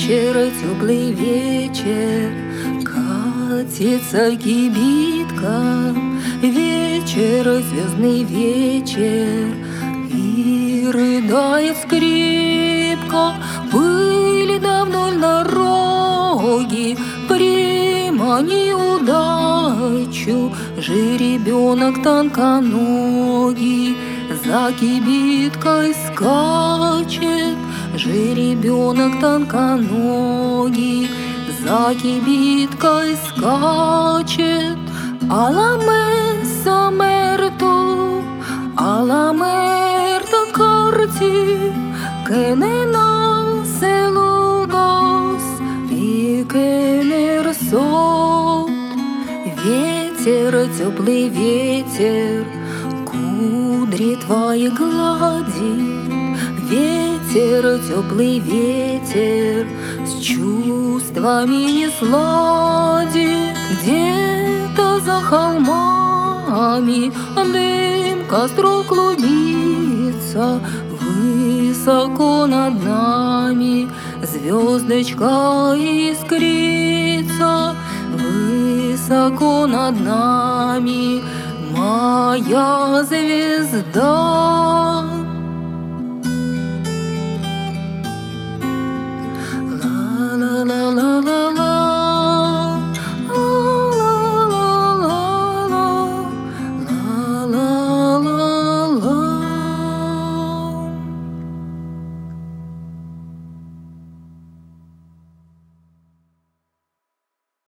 вечер, теплый вечер, катится кибитка. Вечер, звездный вечер, и рыдает скрипка. Были давно на дороге, примани удачу. Жеребенок тонконогий за кибиткой скачет. Жеребенок тонконогий за кибиткой скачет. Аламесо мерто, аламерто карти, кенена селудос и кенерсот. Ветер, теплый ветер, кудри твои глади. Ветер, теплый ветер, с чувствами не сладит. Где-то за холмами дым костру клубится. Высоко над нами звездочка искрится. Высоко над нами моя звезда.